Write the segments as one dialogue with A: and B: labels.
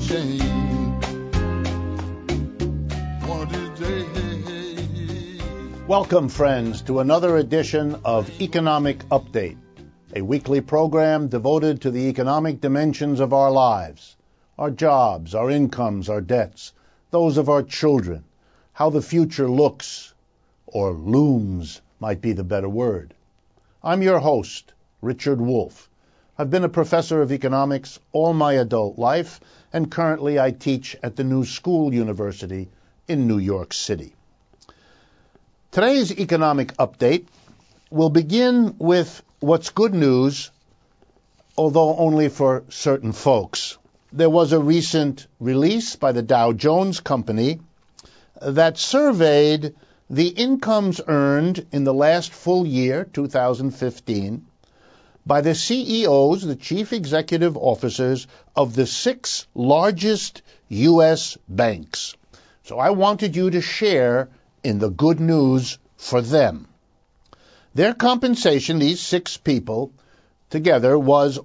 A: change. One of these days.
B: Welcome, friends, to another edition of Economic Update, a weekly program devoted to the economic dimensions of our lives, our jobs, our incomes, our debts, those of our children, how the future looks, or looms might be the better word. I'm your host, Richard Wolff. I've been a professor of economics all my adult life, and currently I teach at the New School University in New York City. Today's economic update will begin with what's good news, although only for certain folks. There was a recent release by the Dow Jones Company that surveyed the incomes earned in the last full year, 2015, by the CEOs, the chief executive officers of the 6 largest U.S. banks. So I wanted you to share in the good news for them. Their compensation, these 6 people together, was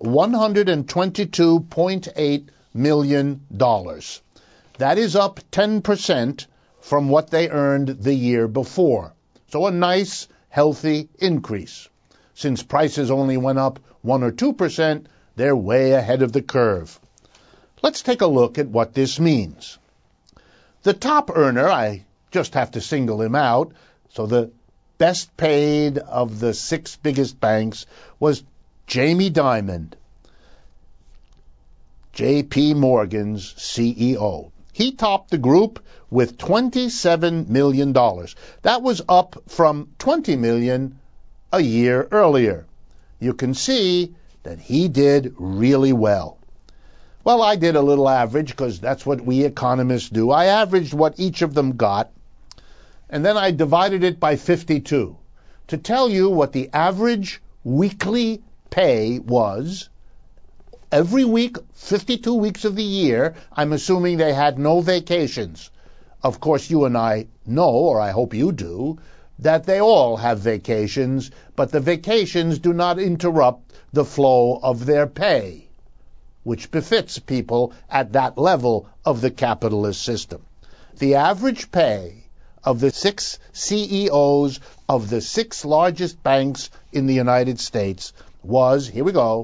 B: $122.8 million. That is up 10% from what they earned the year before. So a nice, healthy increase. Since prices only went up 1 or 2%, they're way ahead of the curve. Let's take a look at what this means. The top earner, I just have to single him out, so the best paid of the 6 biggest banks was Jamie Dimon, J.P. Morgan's CEO. He topped the group with $27 million. That was up from $20 million a year earlier. You can see that he did really well. Well, I did a little average because that's what we economists do. I averaged what each of them got, and then I divided it by 52 to tell you what the average weekly pay was every week, 52 weeks of the year. I'm assuming they had no vacations. Of course, you and I know, or I hope you do, that they all have vacations, but the vacations do not interrupt the flow of their pay, which befits people at that level of the capitalist system. The average pay of the 6 CEOs of the 6 largest banks in the United States was, here we go,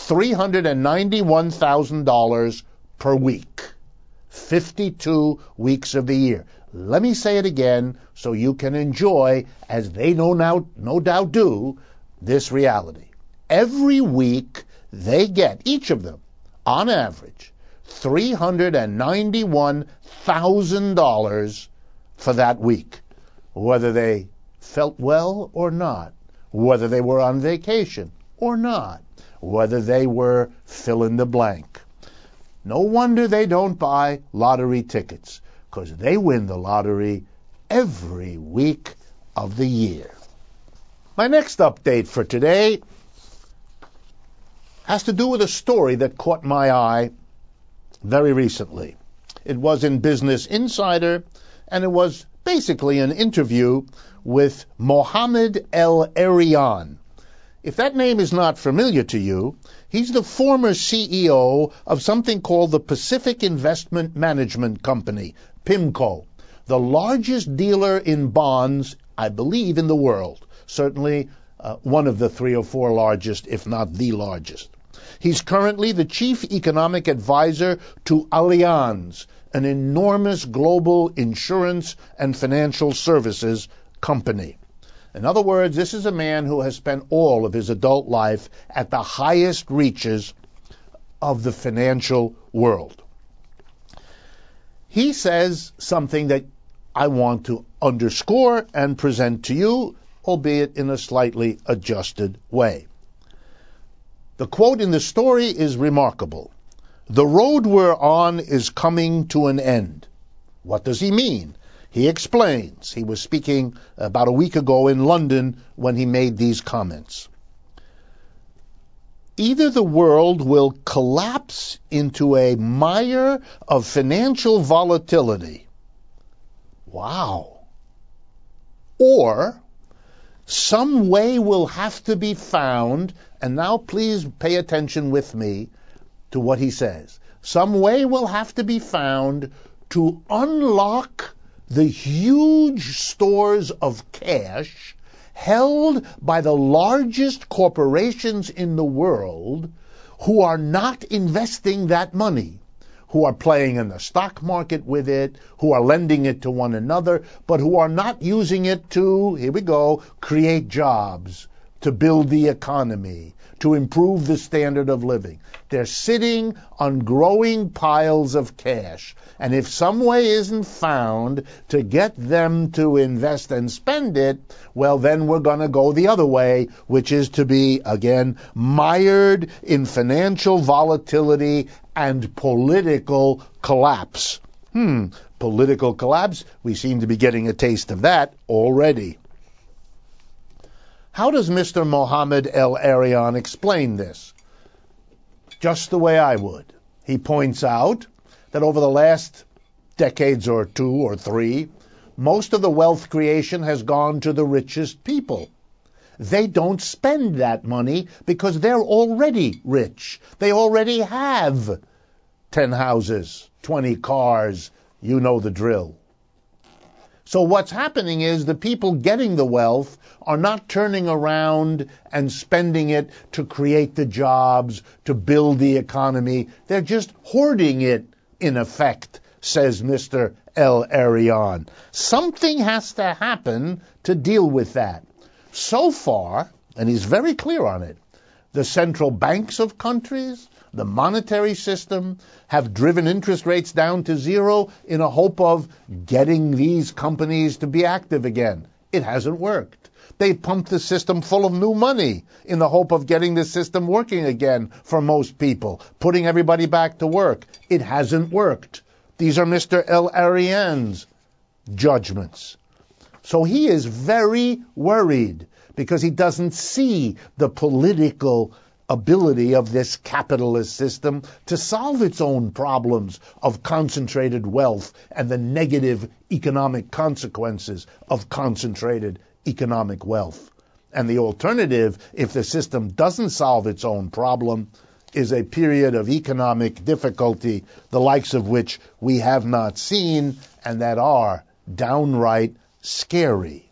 B: $391,000 per week, 52 weeks of the year. Let me say it again so you can enjoy, as they no doubt do, this reality. Every week they get, each of them, on average, $391,000 for that week, whether they felt well or not, whether they were on vacation or not, whether they were fill in the blank. No wonder they don't buy lottery tickets, because they win the lottery every week of the year. My next update for today has to do with a story that caught my eye very recently. It was in Business Insider, and it was basically an interview with Mohammed El-Erian. If that name is not familiar to you, he's the former CEO of something called the Pacific Investment Management Company, PIMCO, the largest dealer in bonds, I believe, in the world. Certainly one of the 3 or 4 largest, if not the largest. He's currently the chief economic advisor to Allianz, an enormous global insurance and financial services company. In other words, this is a man who has spent all of his adult life at the highest reaches of the financial world. He says something that I want to underscore and present to you, albeit in a slightly adjusted way. The quote in the story is remarkable. The road we're on is coming to an end. What does he mean? He explains. He was speaking about a week ago in London when he made these comments. Either the world will collapse into a mire of financial volatility. Wow. Or some way will have to be found, and now please pay attention with me, to what he says. Some way will have to be found to unlock the huge stores of cash held by the largest corporations in the world who are not investing that money, who are playing in the stock market with it, who are lending it to one another, but who are not using it to, here we go, create jobs, to build the economy, to improve the standard of living. They're sitting on growing piles of cash. And if some way isn't found to get them to invest and spend it, well, then we're going to go the other way, which is to be, again, mired in financial volatility and political collapse. Political collapse? We seem to be getting a taste of that already. How does Mr. Mohammed El-Erian explain this? Just the way I would. He points out that over the last decades or 2 or 3, most of the wealth creation has gone to the richest people. They don't spend that money because they're already rich. They already have 10 houses, 20 cars, you know the drill. So what's happening is the people getting the wealth are not turning around and spending it to create the jobs, to build the economy. They're just hoarding it, in effect, says Mr. El-Erian. Something has to happen to deal with that. So far, and he's very clear on it, the central banks of countries, the monetary system, have driven interest rates down to 0 in a hope of getting these companies to be active again. It hasn't worked. They pumped the system full of new money in the hope of getting the system working again for most people, putting everybody back to work. It hasn't worked. These are Mr. El-Erian's judgments. So he is very worried because he doesn't see the political ability of this capitalist system to solve its own problems of concentrated wealth and the negative economic consequences of concentrated economic wealth. And the alternative, if the system doesn't solve its own problem, is a period of economic difficulty, the likes of which we have not seen and that are downright scary.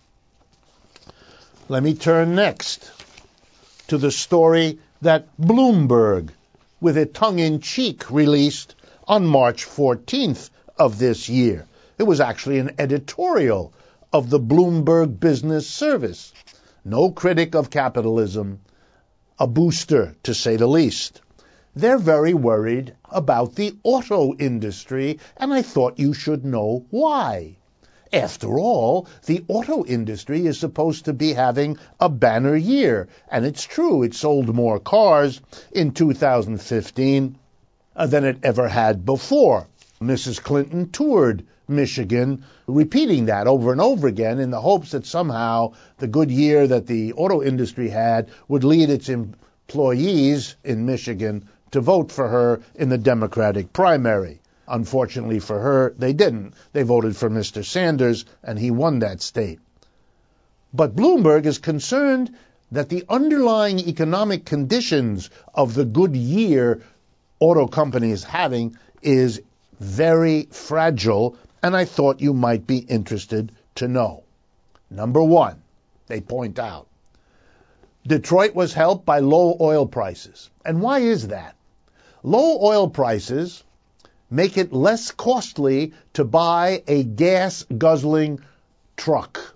B: Let me turn next to the story that Bloomberg, with a tongue-in-cheek, released on March 14th of this year. It was actually an editorial of the Bloomberg Business Service. No critic of capitalism, a booster, to say the least. They're very worried about the auto industry, and I thought you should know why. After all, the auto industry is supposed to be having a banner year, and it's true, it sold more cars in 2015 than it ever had before. Mrs. Clinton toured Michigan, repeating that over and over again in the hopes that somehow the good year that the auto industry had would lead its employees in Michigan to vote for her in the Democratic primary. Unfortunately for her, they didn't. They voted for Mr. Sanders, and he won that state. But Bloomberg is concerned that the underlying economic conditions of the good year auto company is having is very fragile, and I thought you might be interested to know. Number one, they point out, Detroit was helped by low oil prices. And why is that? Low oil prices make it less costly to buy a gas-guzzling truck.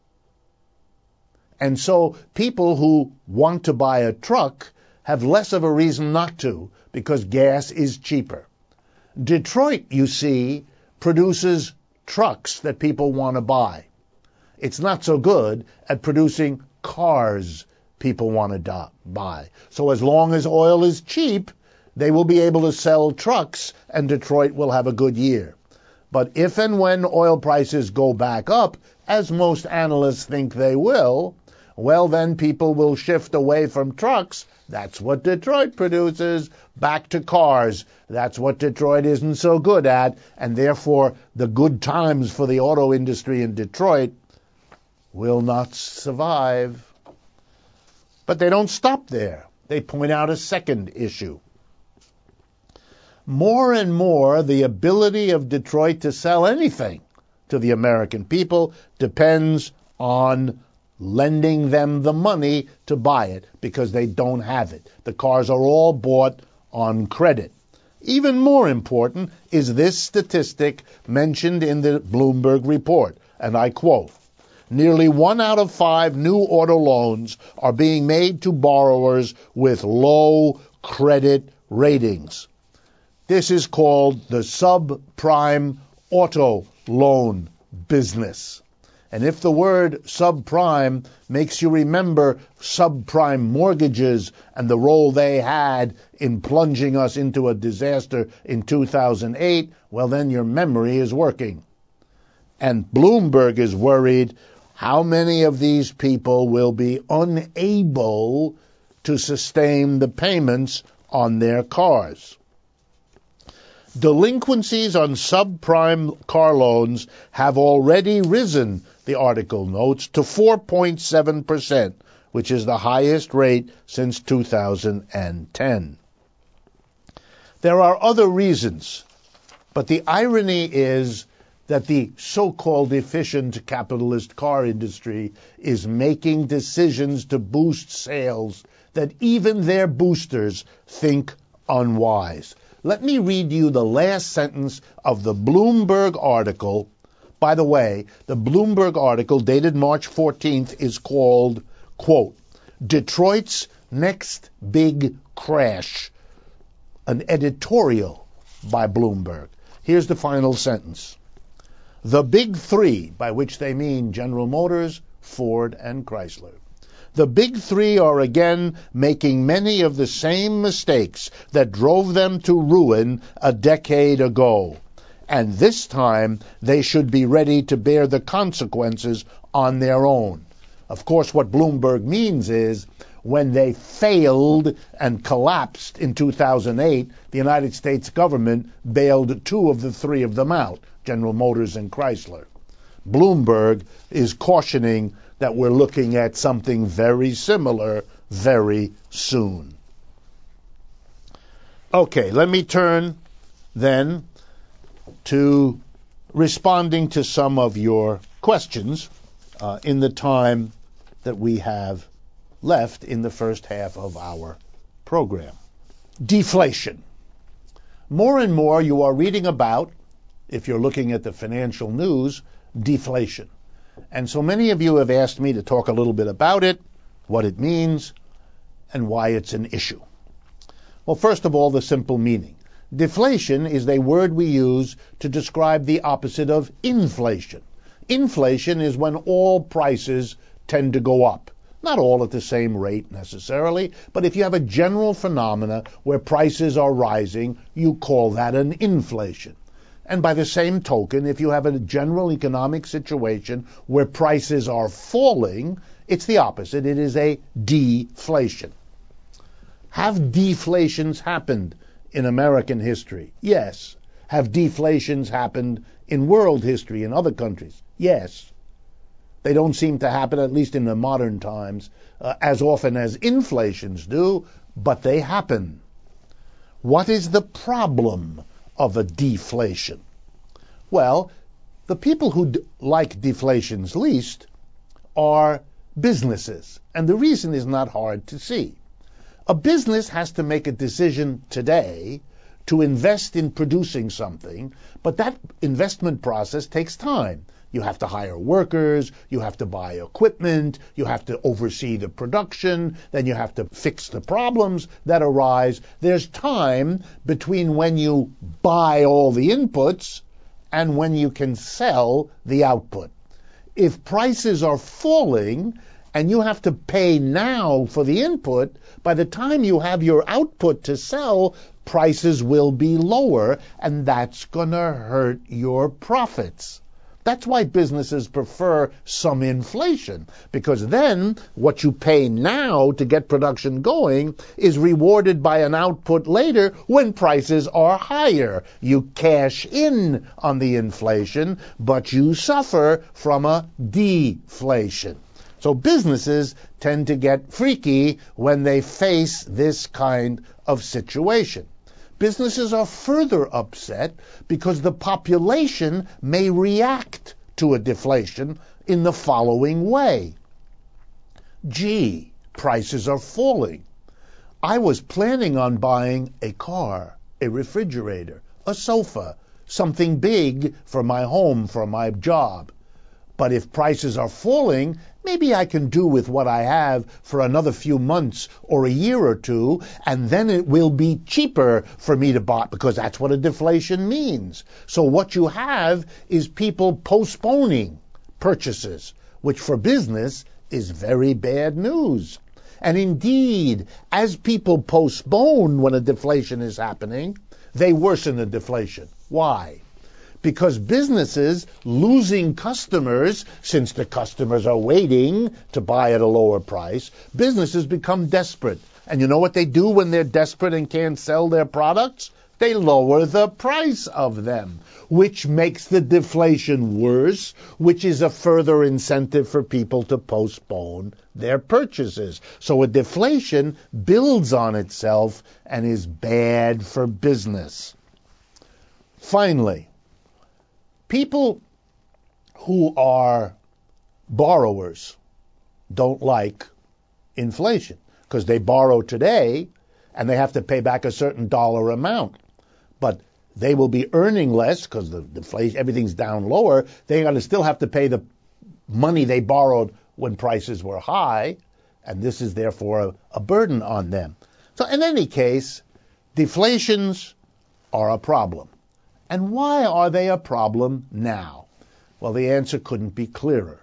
B: And so people who want to buy a truck have less of a reason not to, because gas is cheaper. Detroit, you see, produces trucks that people want to buy. It's not so good at producing cars people want to buy. So as long as oil is cheap, they will be able to sell trucks, and Detroit will have a good year. But if and when oil prices go back up, as most analysts think they will, well, then people will shift away from trucks. That's what Detroit produces, back to cars. That's what Detroit isn't so good at, and therefore the good times for the auto industry in Detroit will not survive. But they don't stop there. They point out a second issue. more and more the ability of Detroit to sell anything to the American people depends on lending them the money to buy it because they don't have it. The cars are all bought on credit. Even more important is this statistic mentioned in the Bloomberg report, and I quote, "Nearly 1 out of 5 new auto loans are being made to borrowers with low credit ratings." This is called the subprime auto loan business. And if the word subprime makes you remember subprime mortgages and the role they had in plunging us into a disaster in 2008, well, then your memory is working. And Bloomberg is worried how many of these people will be unable to sustain the payments on their cars. Delinquencies on subprime car loans have already risen, the article notes, to 4.7%, which is the highest rate since 2010. There are other reasons, but the irony is that the so-called efficient capitalist car industry is making decisions to boost sales that even their boosters think unwise. Let me read you the last sentence of the Bloomberg article. By the way, the Bloomberg article dated March 14th is called, quote, "Detroit's Next Big Crash," an editorial by Bloomberg. Here's the final sentence. "The big three," by which they mean General Motors, Ford, and Chrysler, "the big three are again making many of the same mistakes that drove them to ruin a decade ago. And this time they should be ready to bear the consequences on their own." Of course, what Bloomberg means is when they failed and collapsed in 2008, the United States government bailed 2 of the 3 of them out, General Motors and Chrysler. Bloomberg is cautioning that we're looking at something very similar very soon. Okay, let me turn then to responding to some of your questions in the time that we have left in the first half of our program. Deflation. More and more you are reading about, if you're looking at the financial news, deflation. And so many of you have asked me to talk a little bit about it, what it means, and why it's an issue. Well, first of all, the simple meaning. Deflation is a word we use to describe the opposite of inflation. Inflation is when all prices tend to go up. Not all at the same rate necessarily, but if you have a general phenomena where prices are rising, you call that an inflation. And by the same token, if you have a general economic situation where prices are falling, it's the opposite. It is a deflation. Have deflations happened in American history? Yes. Have deflations happened in world history in other countries? Yes. They don't seem to happen, at least in the modern times, as often as inflations do, but they happen. What is the problem of a deflation? Well, the people who like deflations least are businesses, and the reason is not hard to see. A business has to make a decision today to invest in producing something, but that investment process takes time. You have to hire workers, you have to buy equipment, you have to oversee the production, then you have to fix the problems that arise. There's time between when you buy all the inputs and when you can sell the output. If prices are falling and you have to pay now for the input, by the time you have your output to sell, prices will be lower, and that's going to hurt your profits. That's why businesses prefer some inflation, because then what you pay now to get production going is rewarded by an output later when prices are higher. You cash in on the inflation, but you suffer from a deflation. So businesses tend to get freaky when they face this kind of situation. businesses are further upset because the population may react to a deflation in the following way. Gee, prices are falling. I was planning on buying a car, a refrigerator, a sofa, something big for my home, for my job. But if prices are falling, maybe I can do with what I have for another few months or a year or two, and then it will be cheaper for me to buy, because that's what a deflation means. So what you have is people postponing purchases, which for business is very bad news. And indeed, as people postpone when a deflation is happening, they worsen the deflation. Why? Because businesses losing customers, since the customers are waiting to buy at a lower price, businesses become desperate. And you know what they do when they're desperate and can't sell their products? They lower the price of them, which makes the deflation worse, which is a further incentive for people to postpone their purchases. So a deflation builds on itself and is bad for business. Finally, people who are borrowers don't like inflation because they borrow today and they have to pay back a certain dollar amount. But they will be earning less because the inflation, everything's down lower. They're going to still have to pay the money they borrowed when prices were high, and this is therefore a burden on them. So in any case, deflations are a problem. And why are they a problem now? Well, the answer couldn't be clearer.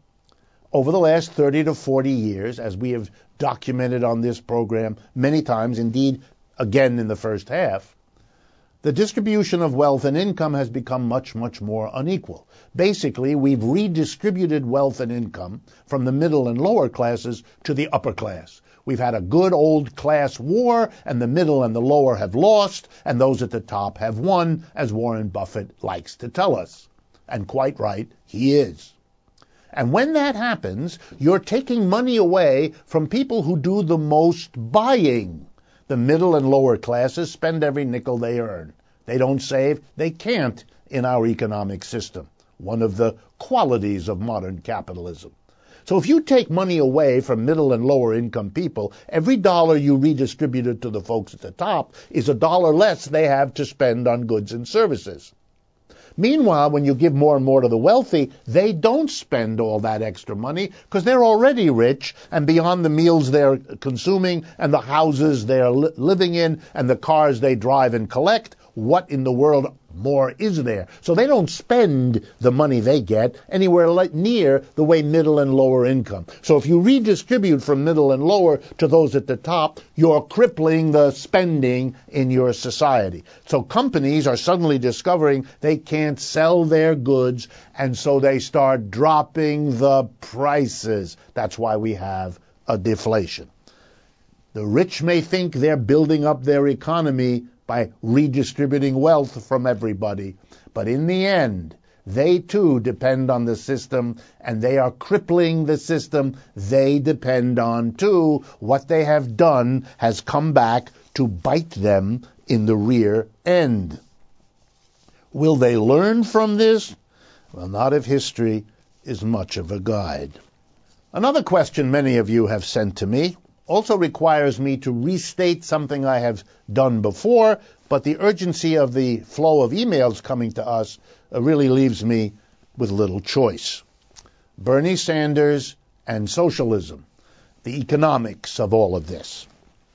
B: Over the last 30 to 40 years, as we have documented on this program many times, indeed again in the first half, the distribution of wealth and income has become much, much more unequal. Basically, we've redistributed wealth and income from the middle and lower classes to the upper class. We've had a good old class war, and the middle and the lower have lost, and those at the top have won, as Warren Buffett likes to tell us. And quite right, he is. And when that happens, you're taking money away from people who do the most buying. The middle and lower classes spend every nickel they earn. They don't save. They can't in our economic system, one of the qualities of modern capitalism. So if you take money away from middle and lower income people, every dollar you redistributed to the folks at the top is a dollar less they have to spend on goods and services. Meanwhile, when you give more and more to the wealthy, they don't spend all that extra money because they're already rich, and beyond the meals they're consuming and the houses they're living in and the cars they drive and collect, what in the world more is there? So they don't spend the money they get anywhere near the way middle and lower income. So if you redistribute from middle and lower to those at the top, you're crippling the spending in your society. So companies are suddenly discovering they can't sell their goods, and so they start dropping the prices. That's why we have a deflation. The rich may think they're building up their economy by redistributing wealth from everybody. But in the end, they too depend on the system, and they are crippling the system they depend on too. What they have done has come back to bite them in the rear end. Will they learn from this? Well, not if history is much of a guide. Another question many of you have sent to me also requires me to restate something I have done before, but the urgency of the flow of emails coming to us really leaves me with little choice. Bernie Sanders and socialism, the economics of all of this.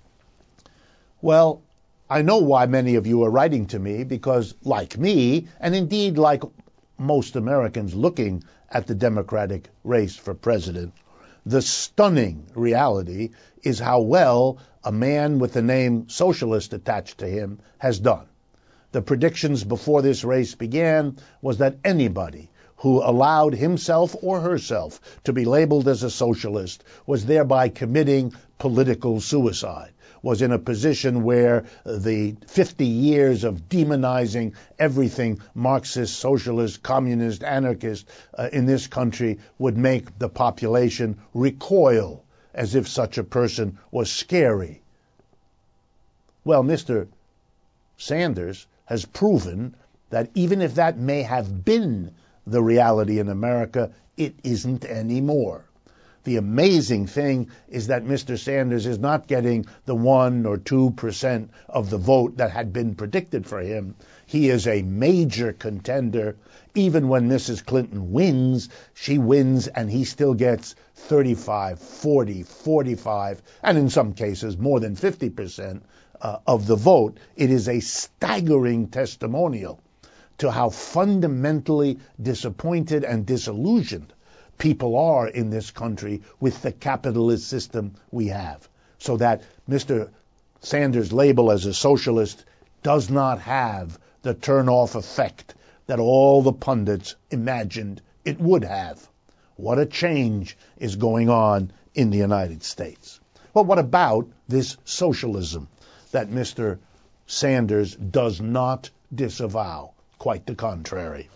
B: Well, I know why many of you are writing to me, because like me, and indeed like most Americans looking at the Democratic race for president, the stunning reality is how well a man with the name socialist attached to him has done. The predictions before this race began was that anybody who allowed himself or herself to be labeled as a socialist was thereby committing political suicide, was in a position where the 50 years of demonizing everything Marxist, socialist, communist, anarchist in this country would make the population recoil as if such a person was scary. Well, Mr. Sanders has proven that even if that may have been the reality in America, it isn't anymore. The amazing thing is that Mr. Sanders is not getting the 1 or 2% of the vote that had been predicted for him. He is a major contender. Even when Mrs. Clinton wins, she wins and he still gets 35, 40, 45, and in some cases more than 50% of the vote. It is a staggering testimonial to how fundamentally disappointed and disillusioned people are in this country with the capitalist system we have. So that Mr. Sanders' label as a socialist does not have the turn-off effect that all the pundits imagined it would have. What a change is going on in the United States. Well, what about this socialism that Mr. Sanders does not disavow? Quite the contrary.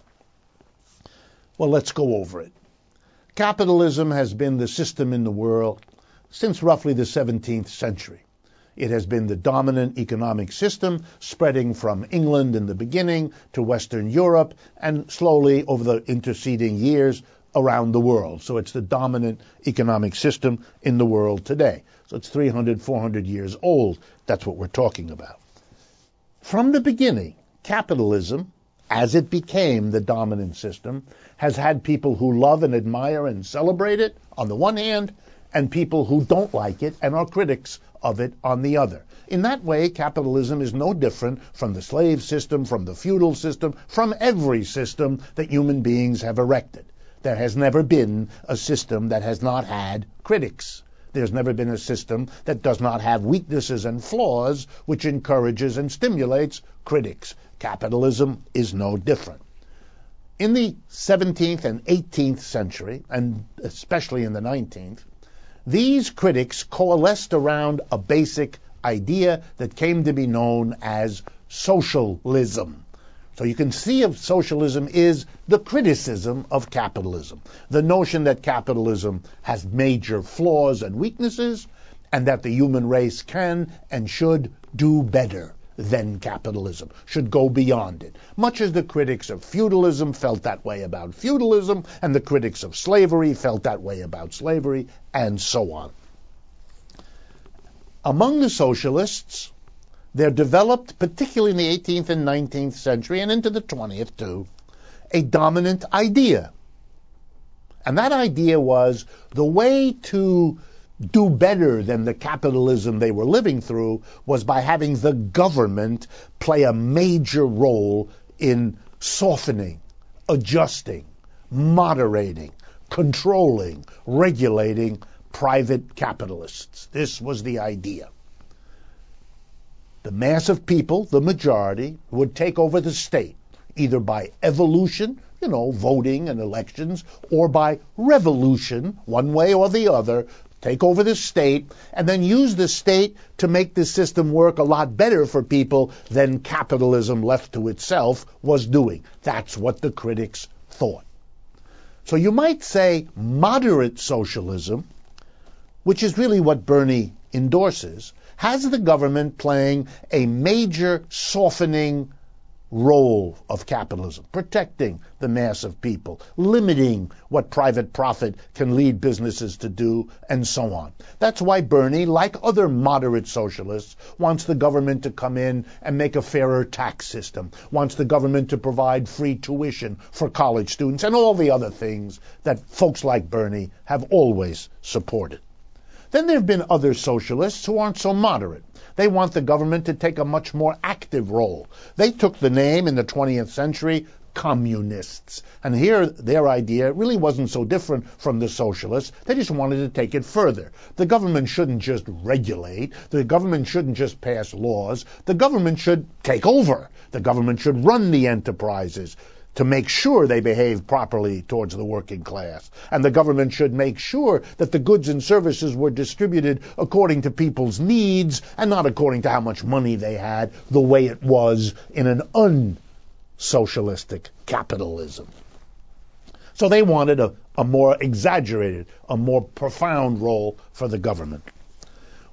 B: Well, let's go over it. Capitalism has been the system in the world since roughly the 17th century. It has been the dominant economic system, spreading from England in the beginning to Western Europe and slowly over the interceding years around the world. So it's the dominant economic system in the world today. So it's 300, 400 years old. That's what we're talking about. From the beginning, capitalism, as it became the dominant system, has had people who love and admire and celebrate it on the one hand, and people who don't like it and are critics of it on the other. In that way, capitalism is no different from the slave system, from the feudal system, from every system that human beings have erected. There has never been a system that has not had critics. There's never been a system that does not have weaknesses and flaws, which encourages and stimulates critics. Capitalism is no different. In the 17th and 18th century, and especially in the 19th, these critics coalesced around a basic idea that came to be known as socialism. So you can see of socialism is the criticism of capitalism. The notion that capitalism has major flaws and weaknesses, and that the human race can and should do better than capitalism, should go beyond it. Much as the critics of feudalism felt that way about feudalism, and the critics of slavery felt that way about slavery, and so on. Among the socialists, there developed, particularly in the 18th and 19th century, and into the 20th too, a dominant idea. And that idea was the way to do better than the capitalism they were living through was by having the government play a major role in softening, adjusting, moderating, controlling, regulating private capitalists. This was the idea. The mass of people, the majority, would take over the state, either by evolution, voting and elections, or by revolution, one way or the other, take over the state, and then use the state to make the system work a lot better for people than capitalism left to itself was doing. That's what the critics thought. So you might say moderate socialism, which is really what Bernie endorses, has the government playing a major softening role of capitalism, protecting the mass of people, limiting what private profit can lead businesses to do, and so on. That's why Bernie, like other moderate socialists, wants the government to come in and make a fairer tax system, wants the government to provide free tuition for college students, and all the other things that folks like Bernie have always supported. Then there have been other socialists who aren't so moderate. They want the government to take a much more active role. They took the name in the 20th century communists. And here their idea really wasn't so different from the socialists. They just wanted to take it further. The government shouldn't just regulate. The government shouldn't just pass laws. The government should take over. The government should run the enterprises to make sure they behave properly towards the working class. And the government should make sure that the goods and services were distributed according to people's needs and not according to how much money they had, the way it was in an unsocialistic capitalism. So they wanted a more exaggerated, a more profound role for the government.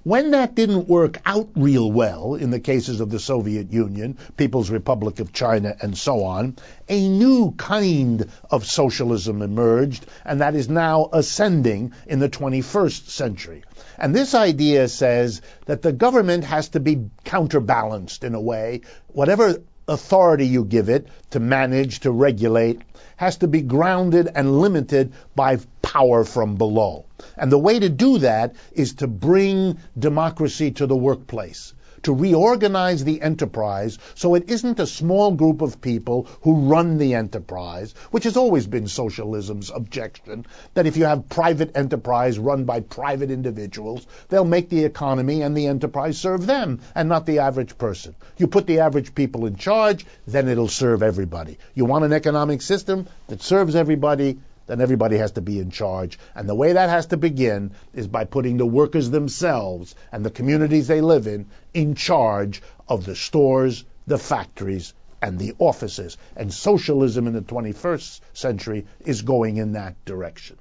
B: When that didn't work out real well in the cases of the Soviet Union, People's Republic of China, and so on, a new kind of socialism emerged, and that is now ascending in the 21st century. And this idea says that the government has to be counterbalanced in a way. Whatever authority you give it to manage, to regulate, has to be grounded and limited by power from below. And the way to do that is to bring democracy to the workplace, to reorganize the enterprise so it isn't a small group of people who run the enterprise, which has always been socialism's objection, that if you have private enterprise run by private individuals, they'll make the economy and the enterprise serve them and not the average person. You put the average people in charge, then it'll serve everybody. You want an economic system that serves everybody, then everybody has to be in charge. And the way that has to begin is by putting the workers themselves and the communities they live in charge of the stores, the factories, and the offices. And socialism in the 21st century is going in that direction.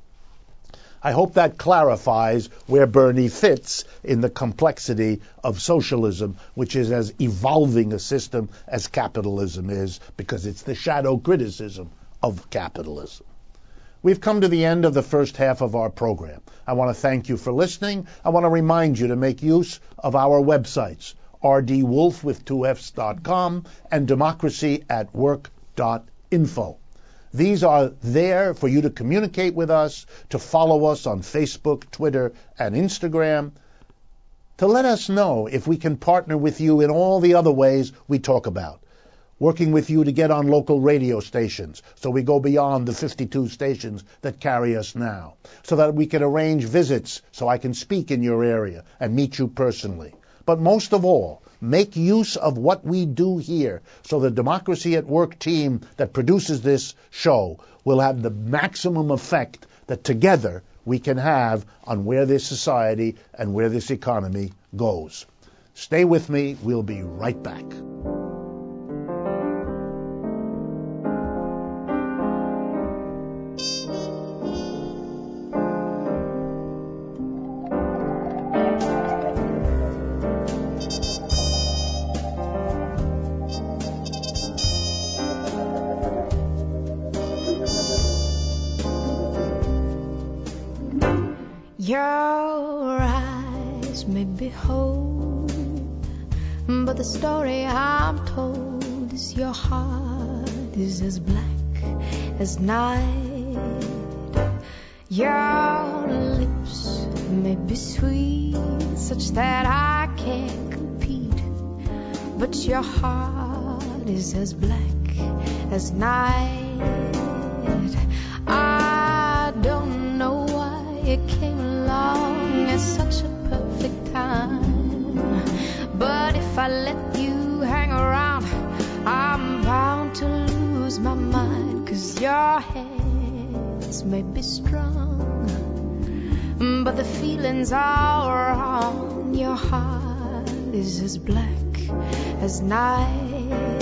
B: I hope that clarifies where Bernie fits in the complexity of socialism, which is as evolving a system as capitalism is, because it's the shadow criticism of capitalism. We've come to the end of the first half of our program. I want to thank you for listening. I want to remind you to make use of our websites, rdwolf.com and democracyatwork.info. These are there for you to communicate with us, to follow us on Facebook, Twitter, and Instagram, to let us know if we can partner with you in all the other ways we talk about. Working with you to get on local radio stations, so we go beyond the 52 stations that carry us now, so that we can arrange visits so I can speak in your area and meet you personally. But most of all, make use of what we do here, so the Democracy at Work team that produces this show will have the maximum effect that together we can have on where this society and where this economy goes. Stay with me. We'll be right back.
C: Your eyes may behold, but the story I'm told is your heart is as black as night. Your lips may be sweet, such that I can't compete, but your heart is as black as night. I don't know why it came along at such a perfect time, but if I let you hang around, I'm bound to lose my mind. 'Cause your hands may be strong, but the feelings are wrong. Your heart is as black as night.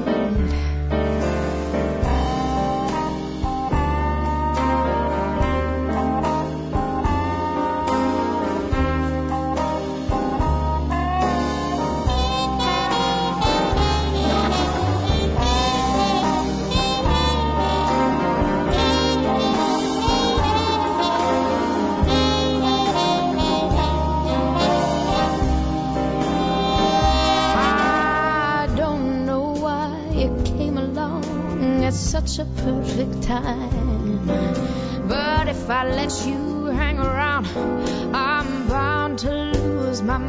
C: Such a perfect time, but if I let you hang around, I'm bound to lose my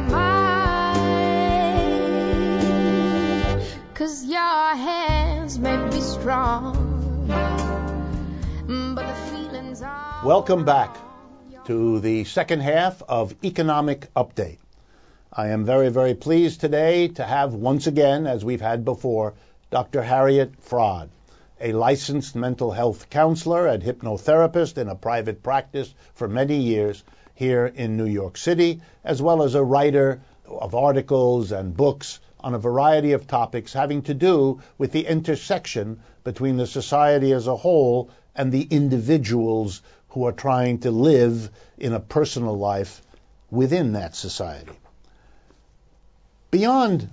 C: mind. 'Cause your hands may be strong, but the feelings are...
B: Welcome back to the second half of Economic Update. I am very, very pleased today to have once again, as we've had before, Dr. Harriet Fraad, a licensed mental health counselor and hypnotherapist in a private practice for many years here in New York City, as well as a writer of articles and books on a variety of topics having to do with the intersection between the society as a whole and the individuals who are trying to live in a personal life within that society. Beyond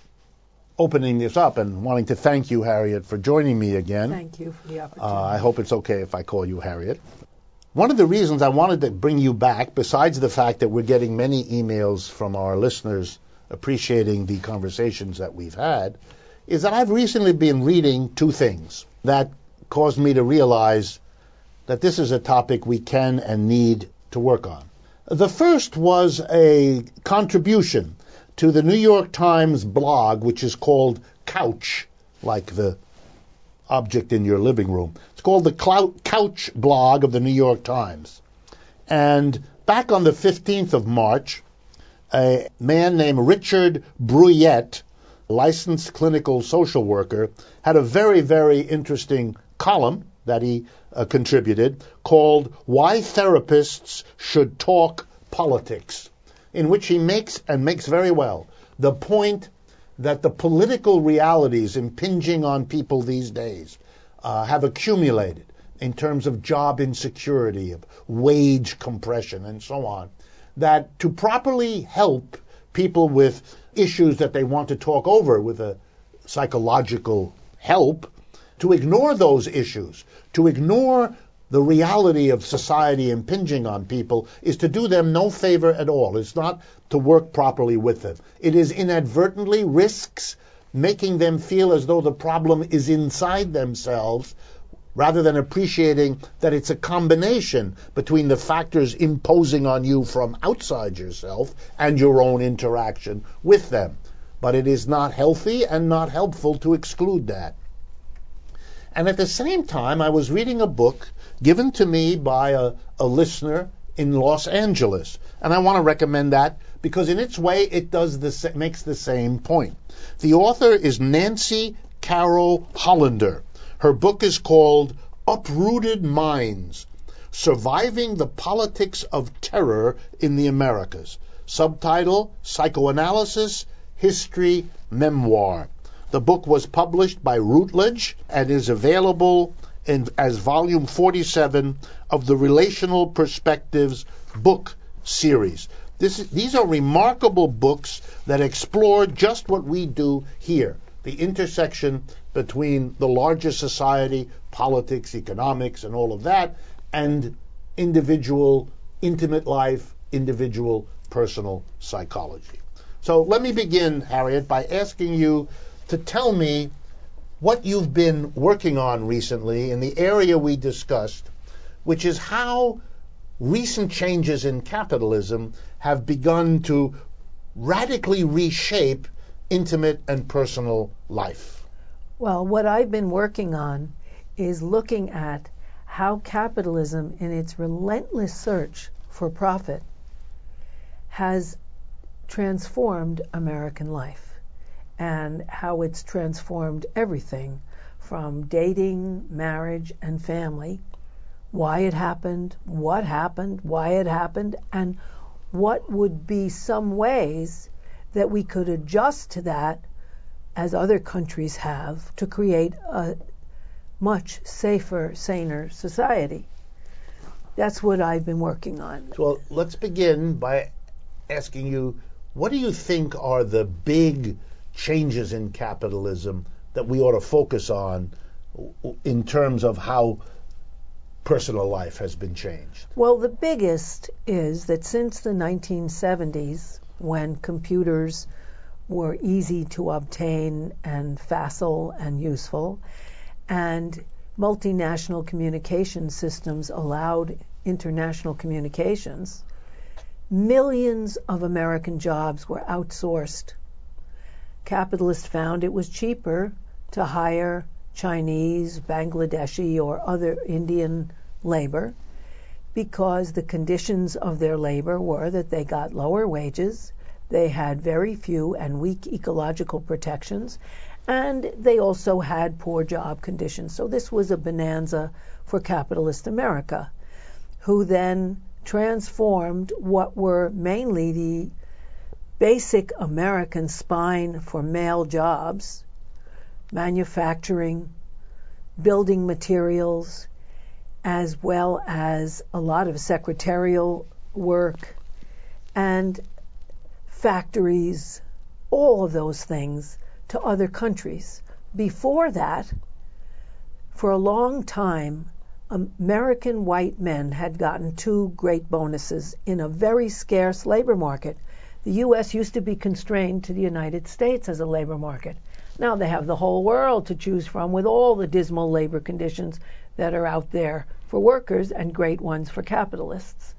B: opening this up and wanting to thank you, Harriet, for joining me again.
D: Thank you for the opportunity.
B: I hope it's okay if I call you Harriet. One of the reasons I wanted to bring you back, besides the fact that we're getting many emails from our listeners appreciating the conversations that we've had, is that I've recently been reading two things that caused me to realize that this is a topic we can and need to work on. The first was a contribution to the New York Times blog, which is called Couch, like the object in your living room. It's called the Couch blog of the New York Times. And back on the 15th of March, a man named Richard Bruyette, licensed clinical social worker, had a very, very interesting column that he contributed called Why Therapists Should Talk Politics, in which he makes very well the point that the political realities impinging on people these days have accumulated in terms of job insecurity, of wage compression, and so on, that to properly help people with issues that they want to talk over with a psychological help, to ignore those issues, to ignore the reality of society impinging on people, is to do them no favor at all. It's not to work properly with them. It is inadvertently risks making them feel as though the problem is inside themselves, rather than appreciating that it's a combination between the factors imposing on you from outside yourself and your own interaction with them. But it is not healthy and not helpful to exclude that. And at the same time, I was reading a book given to me by a listener in Los Angeles. And I want to recommend that because in its way it makes the same point. The author is Nancy Carroll Hollander. Her book is called Uprooted Minds, Surviving the Politics of Terror in the Americas. Subtitle, Psychoanalysis, History, Memoir. The book was published by Routledge and is available as volume 47 of the Relational Perspectives book series. These are remarkable books that explore just what we do here, the intersection between the larger society, politics, economics, and all of that, and individual intimate life, individual personal psychology. So let me begin, Harriet, by asking you to tell me what you've been working on recently in the area we discussed, which is how recent changes in capitalism have begun to radically reshape intimate and personal life.
D: Well, what I've been working on is looking at how capitalism, in its relentless search for profit, has transformed American life, and how it's transformed everything from dating, marriage, and family, why it happened, why it happened, and what would be some ways that we could adjust to that, as other countries have, to create a much safer, saner society. That's what I've been working on.
B: Well, let's begin by asking you, what do you think are the big changes in capitalism that we ought to focus on in terms of how personal life has been changed?
D: Well, the biggest is that since the 1970s, when computers were easy to obtain and facile and useful, and multinational communication systems allowed international communications, millions of American jobs were outsourced. Capitalists found it was cheaper to hire Chinese, Bangladeshi, or other Indian labor because the conditions of their labor were that they got lower wages, they had very few and weak ecological protections, and they also had poor job conditions. So this was a bonanza for capitalist America, who then transformed what were mainly the basic American spine for male jobs, manufacturing, building materials, as well as a lot of secretarial work and factories, all of those things, to other countries. Before that, for a long time, American white men had gotten two great bonuses in a very scarce labor market. The U.S. used to be constrained to the United States as a labor market. Now they have the whole world to choose from with all the dismal labor conditions that are out there for workers and great ones for capitalists.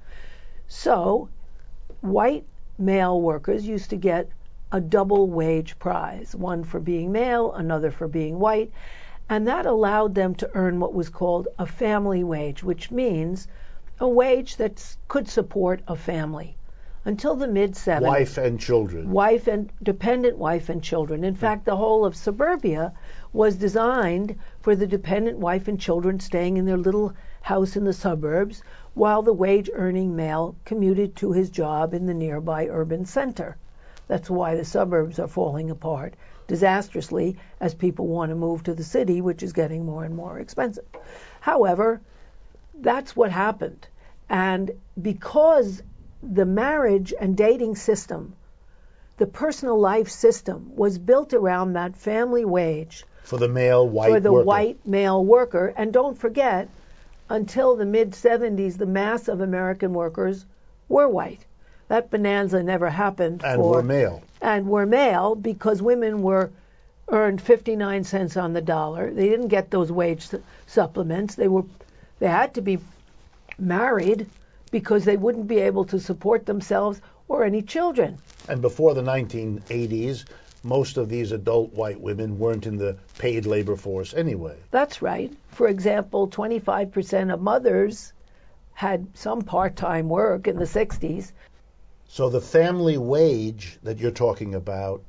D: So white male workers used to get a double wage prize, one for being male, another for being white, and that allowed them to earn what was called a family wage, which means a wage that could support a family. Until the mid-70s.
B: Wife and children.
D: Dependent wife and children. In fact, the whole of suburbia was designed for the dependent wife and children staying in their little house in the suburbs while the wage-earning male commuted to his job in the nearby urban center. That's why the suburbs are falling apart disastrously as people want to move to the city, which is getting more and more expensive. However, that's what happened. And because the marriage and dating system, the personal life system, was built around that family wage
B: for the male white
D: for the
B: worker.
D: white male worker. And don't forget, until the mid-70s, the mass of American workers were white. That bonanza never happened.
B: And were male.
D: And were male because women earned 59 cents on the dollar. They didn't get those wage supplements. They had to be married because they wouldn't be able to support themselves or any children.
B: And before the 1980s, most of these adult white women weren't in the paid labor force anyway.
D: That's right. For example, 25% of mothers had some part-time work in the 60s.
B: So the family wage that you're talking about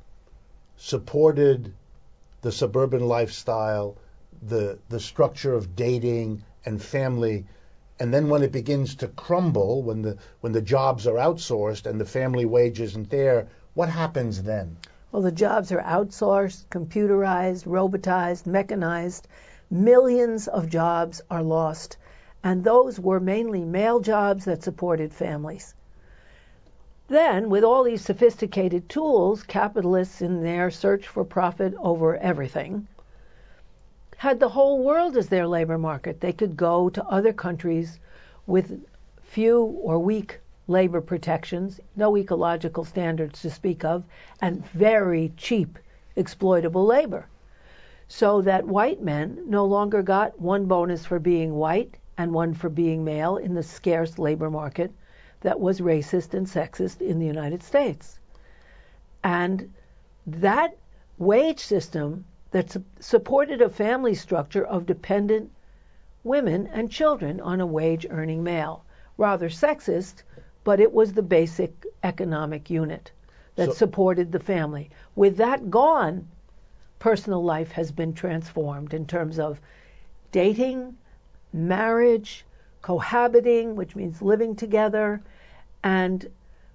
B: supported the suburban lifestyle, the structure of dating and family. And then when it begins to crumble, when the jobs are outsourced and the family wage isn't there, what happens then?
D: Well, the jobs are outsourced, computerized, robotized, mechanized. Millions of jobs are lost. And those were mainly male jobs that supported families. Then, with all these sophisticated tools, capitalists in their search for profit over everything had the whole world as their labor market. They could go to other countries with few or weak labor protections, no ecological standards to speak of, and very cheap exploitable labor. So that white men no longer got one bonus for being white and one for being male in the scarce labor market that was racist and sexist in the United States. And that wage system that supported a family structure of dependent women and children on a wage-earning male. Rather sexist, but it was the basic economic unit that supported the family. With that gone, personal life has been transformed in terms of dating, marriage, cohabiting, which means living together, and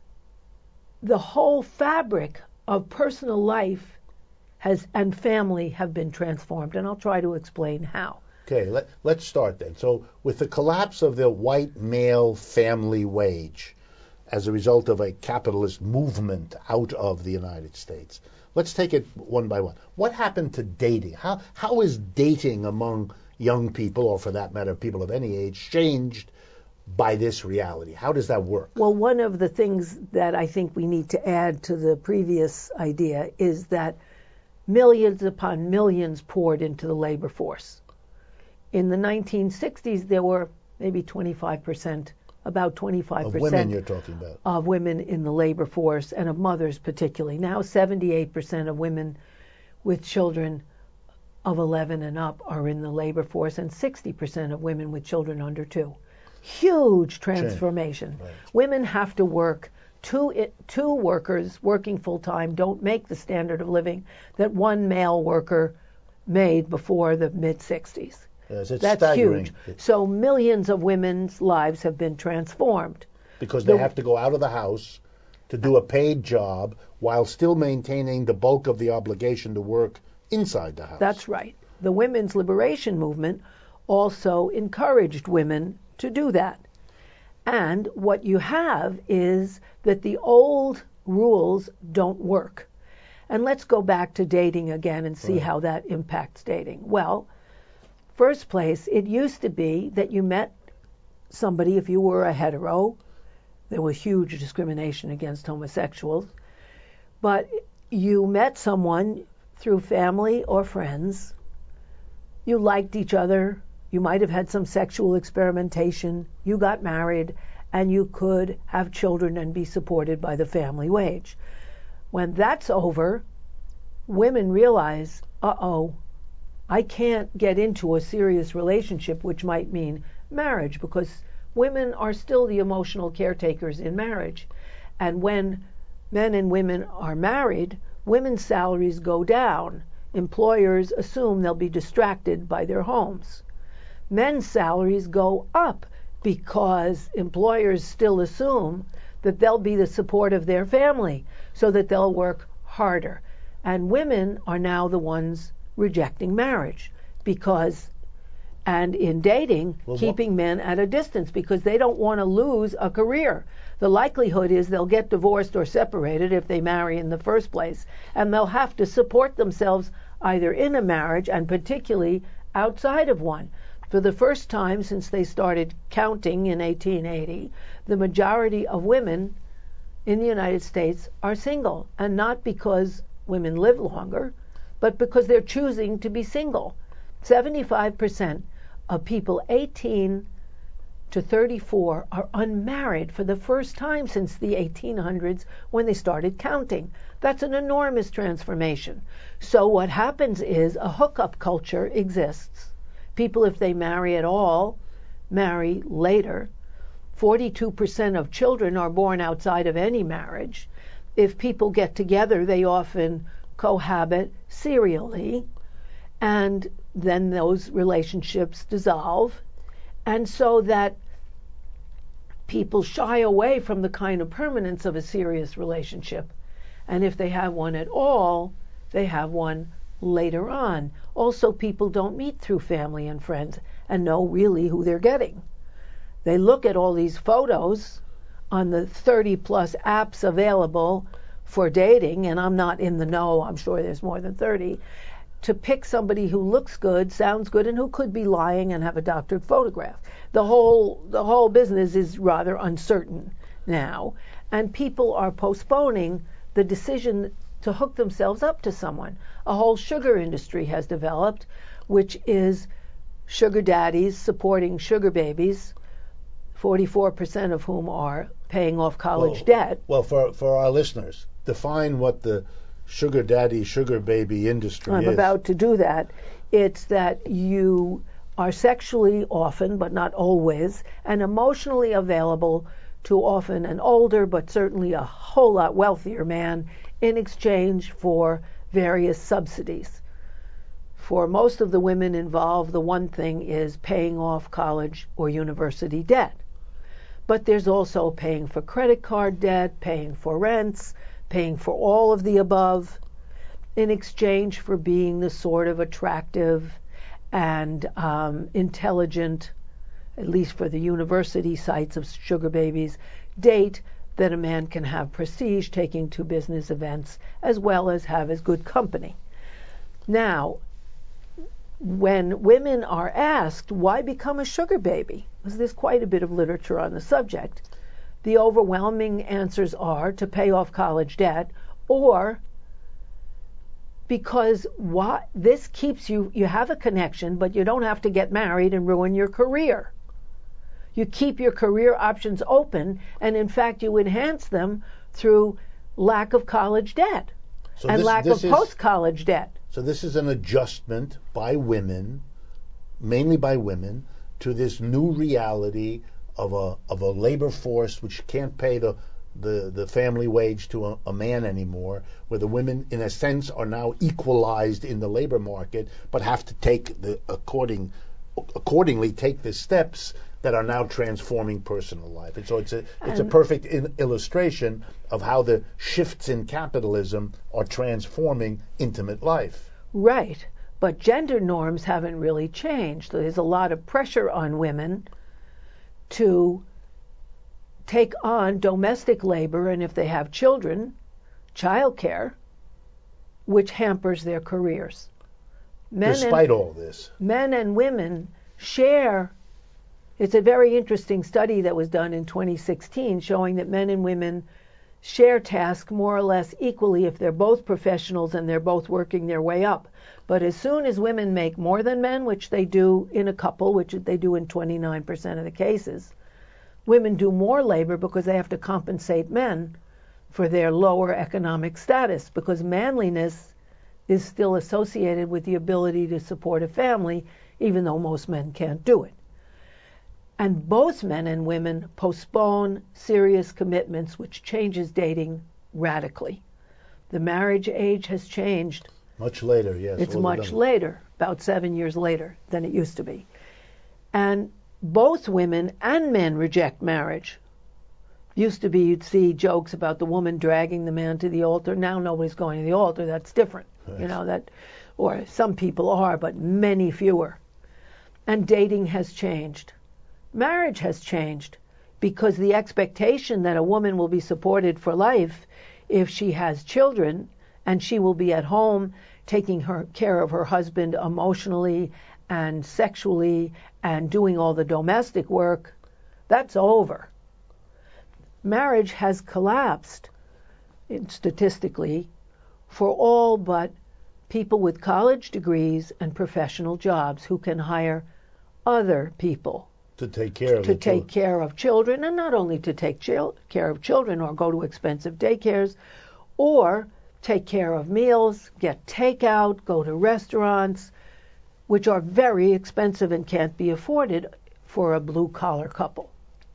D: the whole fabric of personal life and family have been transformed. And I'll try to explain how.
B: Okay, let's start then. So with the collapse of the white male family wage as a result of a capitalist movement out of the United States, let's take it one by one. What happened to dating? How is dating among young people, or for that matter, people of any age, changed by this reality? How does that work?
D: Well, one of the things that I think we need to add to the previous idea is that millions upon millions poured into the labor force. In the 1960s, there were maybe 25%, about 25%
B: of women you're talking about.
D: Of women in the labor force, and of mothers particularly. Now 78% of women with children of 11 and up are in the labor force, and 60% of women with children under 2. Huge transformation. Right. Women have to work. Two workers working full-time don't make the standard of living that one male worker made before the mid-60s.
B: Yes,
D: that's
B: staggering.
D: Huge. So millions of women's lives have been transformed.
B: Because they have to go out of the house to do a paid job while still maintaining the bulk of the obligation to work inside the house.
D: That's right. The women's liberation movement also encouraged women to do that. And what you have is that the old rules don't work. And let's go back to dating again and see how that impacts dating. Well, first place, it used to be that you met somebody, if you were a hetero, there was huge discrimination against homosexuals, but you met someone through family or friends, you liked each other, you might have had some sexual experimentation, you got married, and you could have children and be supported by the family wage. When that's over, women realize, I can't get into a serious relationship, which might mean marriage, because women are still the emotional caretakers in marriage. And when men and women are married, women's salaries go down. Employers assume they'll be distracted by their homes. Men's salaries go up because employers still assume that they'll be the support of their family, so that they'll work harder. And women are now the ones rejecting marriage and in dating, keeping men at a distance because they don't want to lose a career. The likelihood is they'll get divorced or separated if they marry in the first place, and they'll have to support themselves either in a marriage and particularly outside of one. For the first time since they started counting in 1880, the majority of women in the United States are single, and not because women live longer, but because they're choosing to be single. 75% of people 18 to 34 are unmarried for the first time since the 1800s when they started counting. That's an enormous transformation. So what happens is a hookup culture exists. People, if they marry at all, marry later. 42% of children are born outside of any marriage. If people get together, they often cohabit serially, and then those relationships dissolve. And so that people shy away from the kind of permanence of a serious relationship. And if they have one at all, they have one later on. Also, people don't meet through family and friends and know really who they're getting. They look at all these photos on the 30-plus apps available for dating, and I'm not in the know, I'm sure there's more than 30, to pick somebody who looks good, sounds good, and who could be lying and have a doctored photograph. The whole business is rather uncertain now, and people are postponing the decision to hook themselves up to someone. A whole sugar industry has developed, which is sugar daddies supporting sugar babies, 44% of whom are paying off college debt.
B: Well, for our listeners, define what the sugar daddy, sugar baby industry is.
D: I'm about to do that. It's that you are sexually often, but not always, and emotionally available to often an older, but certainly a whole lot wealthier man in exchange for various subsidies. For most of the women involved, the one thing is paying off college or university debt. But there's also paying for credit card debt, paying for rents, paying for all of the above in exchange for being the sort of attractive and intelligent, at least for the university sites of sugar babies, date that a man can have prestige, taking to business events, as well as have as good company. Now, when women are asked, why become a sugar baby? Because there's quite a bit of literature on the subject. The overwhelming answers are to pay off college debt, or because this keeps you have a connection, but you don't have to get married and ruin your career. You keep your career options open, and in fact you enhance them through lack of college debt and lack of post-college debt.
B: So this is an adjustment by women, mainly by women, to this new reality of a labor force which can't pay the family wage to a man anymore, where the women, in a sense, are now equalized in the labor market, but have to take accordingly take the steps that are now transforming personal life. And so it's a perfect illustration of how the shifts in capitalism are transforming intimate life.
D: Right. But gender norms haven't really changed. There's a lot of pressure on women to take on domestic labor, and if they have children, childcare, which hampers their careers.
B: Despite all this.
D: Men and women share. It's a very interesting study that was done in 2016 showing that men and women share tasks more or less equally if they're both professionals and they're both working their way up. But as soon as women make more than men, which they do in a couple, which they do in 29% of the cases, women do more labor because they have to compensate men for their lower economic status, because manliness is still associated with the ability to support a family, even though most men can't do it. And both men and women postpone serious commitments, which changes dating radically. The marriage age has changed.
B: Much later, yes.
D: It's much later, about 7 years later than it used to be. And both women and men reject marriage. Used to be you'd see jokes about the woman dragging the man to the altar. Now nobody's going to the altar. That's different.
B: Right.
D: You know, that, or some people are, but many fewer. And dating has changed. Marriage has changed because the expectation that a woman will be supported for life if she has children, and she will be at home taking care of her husband emotionally and sexually and doing all the domestic work, that's over. Marriage has collapsed statistically for all but people with college degrees and professional jobs who can hire other people
B: to take care of
D: children, and not only to take care of children or go to expensive daycares, or take care of meals, get takeout, go to restaurants, which are very expensive and can't be afforded for a blue-collar couple,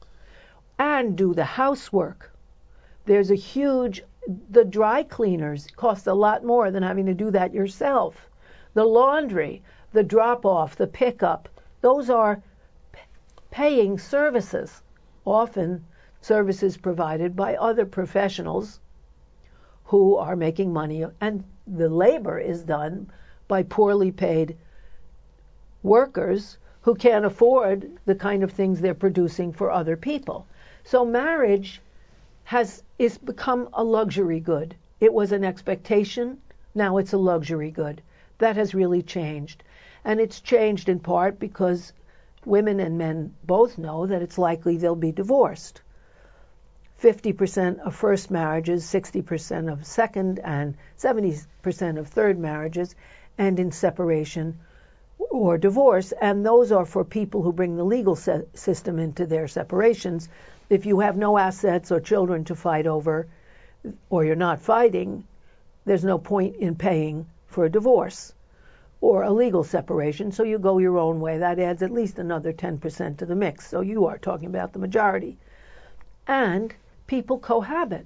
D: and do the housework. There's the dry cleaners cost a lot more than having to do that yourself. The laundry, the drop-off, the pickup, those are paying services, often services provided by other professionals who are making money, and the labor is done by poorly paid workers who can't afford the kind of things they're producing for other people. So marriage is become a luxury good. It was an expectation, now it's a luxury good. That has really changed. And it's changed in part because women and men both know that it's likely they'll be divorced. 50% of first marriages, 60% of second, and 70% of third marriages end in separation or divorce, and those are for people who bring the legal system into their separations. If you have no assets or children to fight over, or you're not fighting, there's no point in paying for a divorce or a legal separation, so you go your own way. That adds at least another 10% to the mix, so you are talking about the majority. And people cohabit.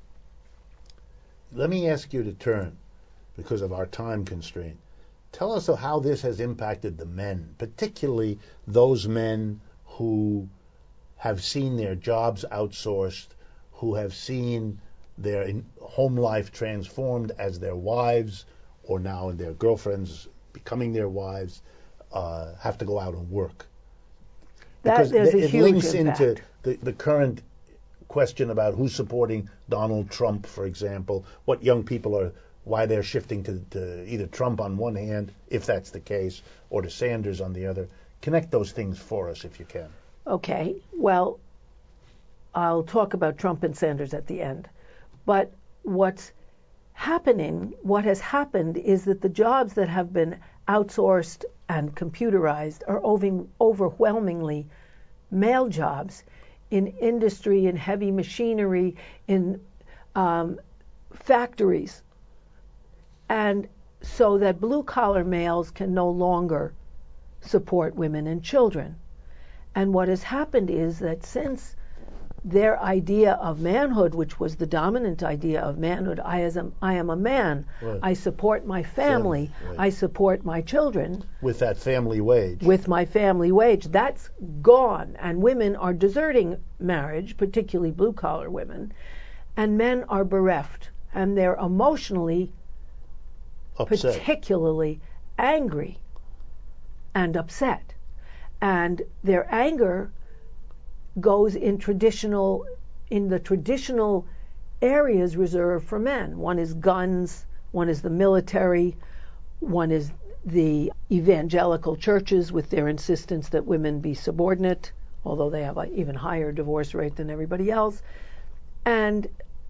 B: Let me ask you to turn, because of our time constraint. Tell us how this has impacted the men, particularly those men who have seen their jobs outsourced, who have seen their home life transformed as their wives, or now their girlfriends becoming their wives, have to go out and work. Because it links into the current question about who's supporting Donald Trump, for example, what young people are, why they're shifting to either Trump on one hand, if that's the case, or to Sanders on the other. Connect those things for us if you can.
D: Okay, well, I'll talk about Trump and Sanders at the end. But what has happened is that the jobs that have been outsourced and computerized are overwhelmingly male jobs in industry, in heavy machinery, in factories. And so that blue-collar males can no longer support women and children. And what has happened is that since their idea of manhood, which was the dominant idea of manhood, I am a man, right. I support my family, right. I support my children.
B: With that family wage.
D: With my family wage. That's gone. And women are deserting marriage, particularly blue-collar women, and men are bereft. And they're emotionally
B: upset.
D: Particularly angry and upset. And their anger goes in the traditional areas reserved for men. One is guns, one is the military, one is the evangelical churches with their insistence that women be subordinate, although they have an even higher divorce rate than everybody else, and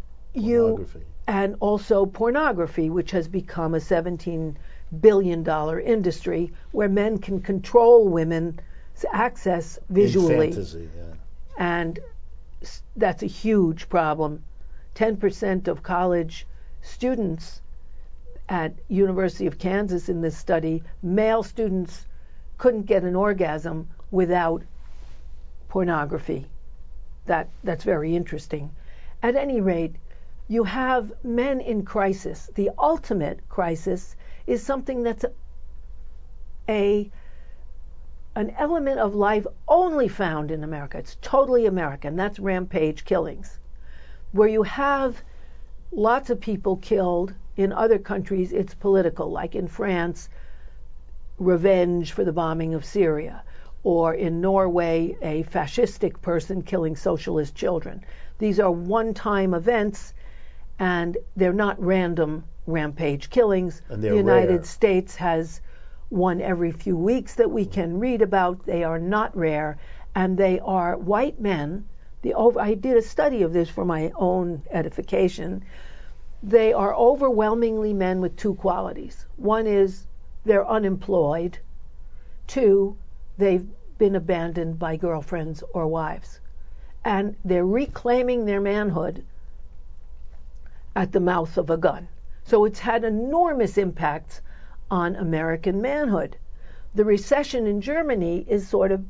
D: also pornography, which has become a $17 billion industry where men can control women's access visually.
B: In fantasy, yeah.
D: And that's a huge problem. 10% of college students at University of Kansas in this study, male students couldn't get an orgasm without pornography. That's very interesting. At any rate, you have men in crisis. The ultimate crisis is something that's an element of life only found in America. It's totally American. That's rampage killings, where you have lots of people killed. In other countries, it's political, like in France, revenge for the bombing of Syria, or in Norway, a fascistic person killing socialist children. These are one-time events, and they're not random rampage killings.
B: And they're
D: the United
B: rare.
D: States has one every few weeks that we can read about. They are not rare, and they are white men. I did a study of this for my own edification. They are overwhelmingly men with two qualities. One is they're unemployed. Two, they've been abandoned by girlfriends or wives. And they're reclaiming their manhood at the mouth of a gun. So it's had enormous impacts on American manhood. The recession in Germany is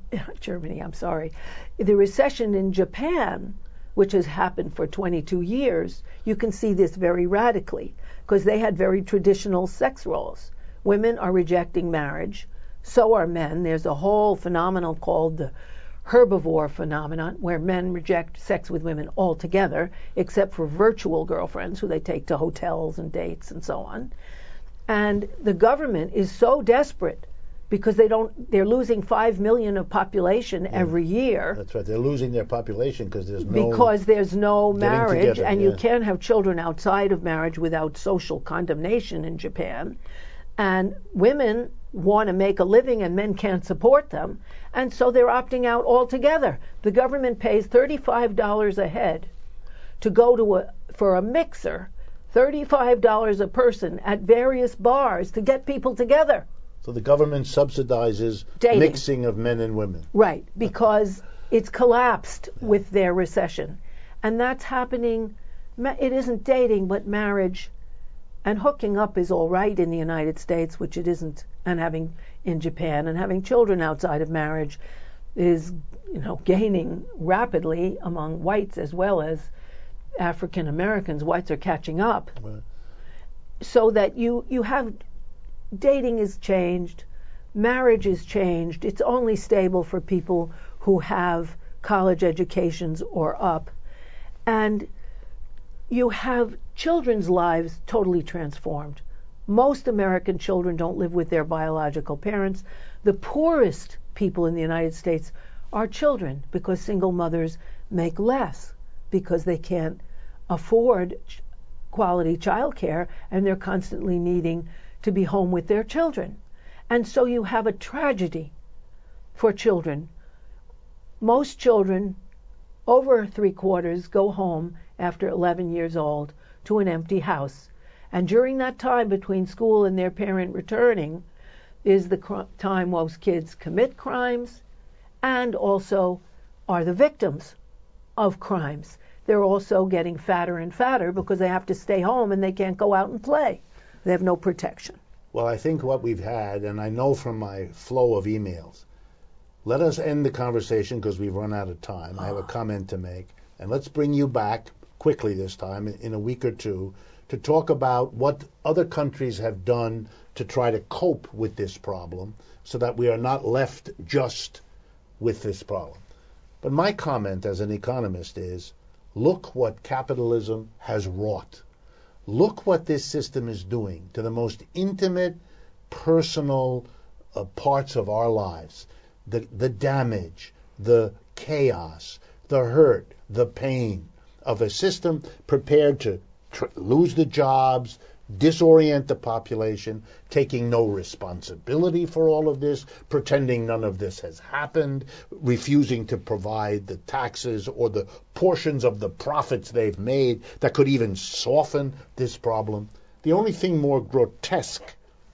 D: the recession in Japan, which has happened for 22 years, you can see this very radically, because they had very traditional sex roles. Women are rejecting marriage, so are men. There's a whole phenomenon called the herbivore phenomenon, where men reject sex with women altogether, except for virtual girlfriends who they take to hotels and dates and so on. And the government is so desperate because they're losing 5 million of population every year.
B: That's right. They're losing their population because there's
D: no marriage,
B: together,
D: and you can't have children outside of marriage without social condemnation in Japan. And women want to make a living and men can't support them, and so they're opting out altogether. The government pays $35 a head to go for a mixer, $35 a person at various bars to get people together.
B: So the government subsidizes
D: Dating.
B: Mixing of men and women.
D: Right, because it's collapsed with their recession. And that's happening. It isn't dating, but marriage. And hooking up is all right in the United States, which it isn't, and having in Japan, and having children outside of marriage is, gaining rapidly among whites as well as African Americans. Whites are catching up.
B: Right.
D: So that you have dating is changed, marriage is changed. It's only stable for people who have college educations or up. And you have children's lives totally transformed. Most American children don't live with their biological parents. The poorest people in the United States are children, because single mothers make less because they can't afford quality child care, and they're constantly needing to be home with their children. And so you have a tragedy for children. Most children, over 3/4, go home after 11 years old to an empty house. And during that time between school and their parent returning is the time most kids commit crimes and also are the victims of crimes. They're also getting fatter and fatter because they have to stay home and they can't go out and play. They have no protection.
B: Well, I think what we've had, and I know from my flow of emails, let us end the conversation because we've run out of time. I have a comment to make. And let's bring you back quickly this time, in a week or two, to talk about what other countries have done to try to cope with this problem so that we are not left just with this problem. But my comment as an economist is, look what capitalism has wrought. Look what this system is doing to the most intimate, personal parts of our lives. The damage, the chaos, the hurt, the pain of a system prepared to lose the jobs, disorient the population, taking no responsibility for all of this, pretending none of this has happened, refusing to provide the taxes or the portions of the profits they've made that could even soften this problem. The only thing more grotesque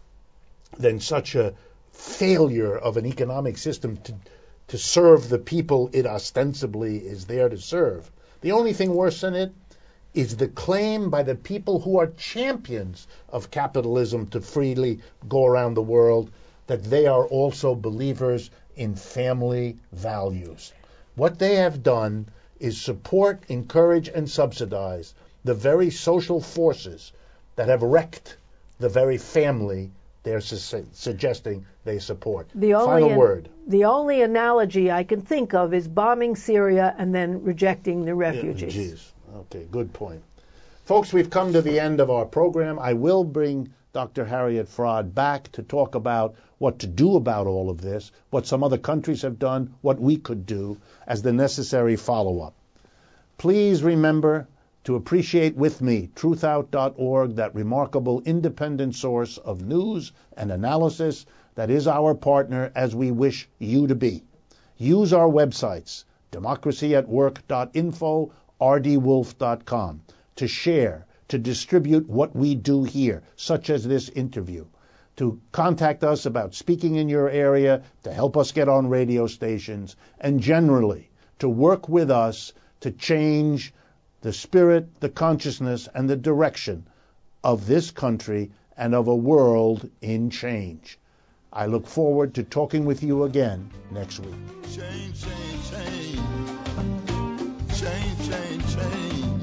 B: than such a failure of an economic system to serve the people it ostensibly is there to serve, the only thing worse than it is the claim by the people who are champions of capitalism to freely go around the world that they are also believers in family values. What they have done is support, encourage, and subsidize the very social forces that have wrecked the very family they're suggesting they support. Final word.
D: The only analogy I can think of is bombing Syria and then rejecting the refugees.
B: Okay, good point. Folks, we've come to the end of our program. I will bring Dr. Harriet Fraad back to talk about what to do about all of this, what some other countries have done, what we could do as the necessary follow-up. Please remember to appreciate with me truthout.org, that remarkable independent source of news and analysis that is our partner as we wish you to be. Use our websites, democracyatwork.info, rdwolf.com, to share, to distribute what we do here, such as this interview, to contact us about speaking in your area, to help us get on radio stations, and generally to work with us to change the spirit, the consciousness, and the direction of this country and of a world in change. I look forward to talking with you again next week.
A: Change, change, change. Change, change, change.